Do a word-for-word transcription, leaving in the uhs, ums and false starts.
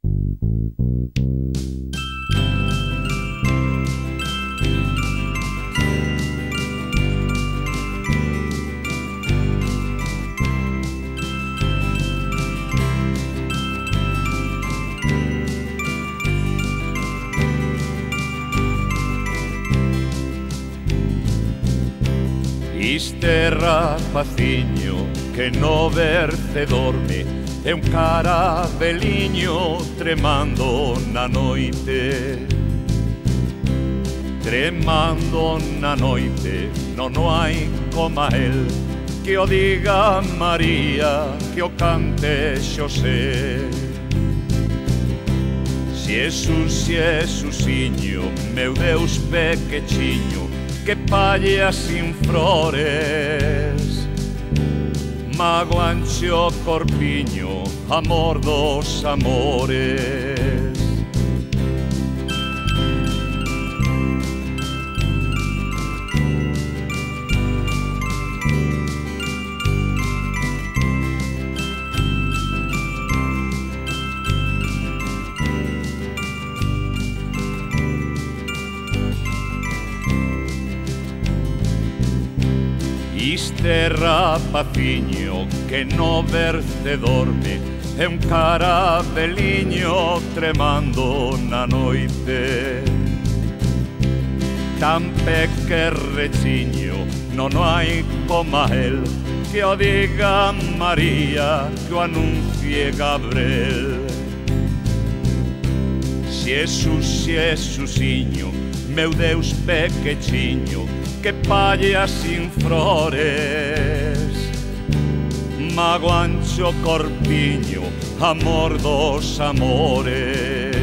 Iste rapaciño que no verce dorme é un caraveliño tremando na noite. Tremando na noite, non no hai coma el, que o diga María, que o cante Xosé. Xesús, Xesusiño, meu Deus pequechiño, que palla sin flores, magoanche o corpiño, amor dos amores. Iste rapaciño que no verce dorme é un caraveliño tremando na noite. Tan pequerrechiño, non hai coma el, que o diga María, que o anuncie Gabriel. Xesús, Xesusiño, meu Deus pequechiño, que palla sin flores, magoancho corpiño, amor dos amores.